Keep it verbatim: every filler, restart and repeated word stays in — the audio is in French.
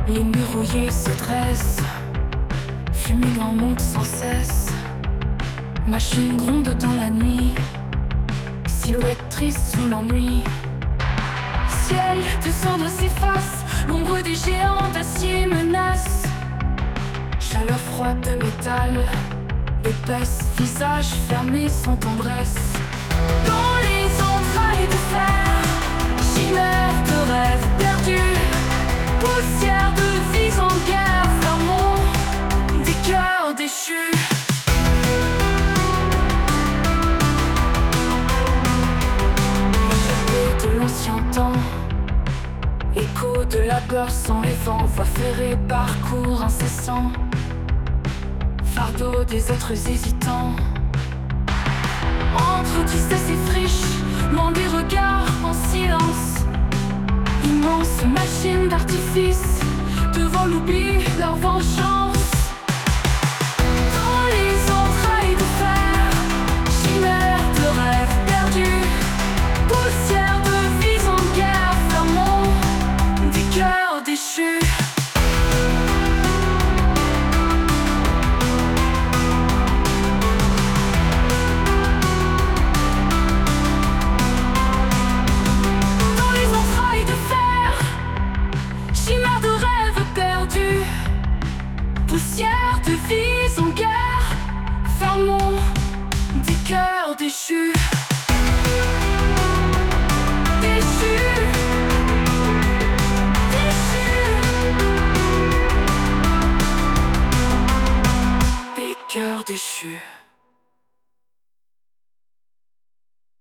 Les murs rouillés se dressent, fumée en monte sans cesse. Machine gronde dans la nuit, silhouette triste sous l'ennui. Ciel de cendres s'efface, l'ombre des géants d'acier menace. Chaleur froide de métal, épaisse, visage fermé sans tendresse. Dans les entrailles de fer, chimère de rêves perdus, poussière de vies en guerre, flamand des cœurs déchus. Échappé de l'ancien temps, écho de labeur sans les vents, voie ferrée, parcours incessant, fardeau des êtres hésitants. Entre tristesse et friche, loin des regards en silence. Immense machine d'artifice, devant l'oubli, leur vengeance.